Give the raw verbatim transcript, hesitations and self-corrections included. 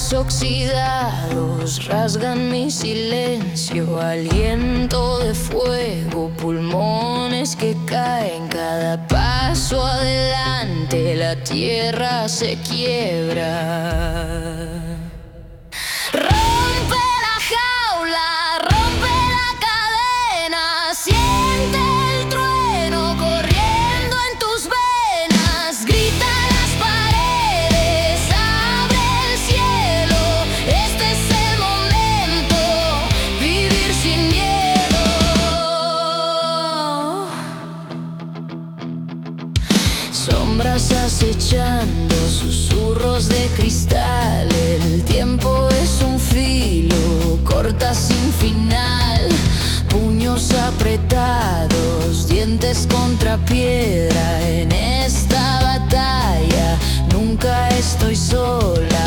Metales oxidados rasgan mi silencio, aliento de fuego, pulmones que caen. Cada paso adelante la tierra se quiebra. Rompe la jaula, rompe la cadena, siente el trueno corriendo en tus venas, grita las paredes, abre el cielo, este es el momento, vivir sin miedo. Sombras acechando, susurros de cristal, el tiempo es un filo, corta sin final, puños apretados, dientes contra piedra. En esta batalla nunca estoy sola.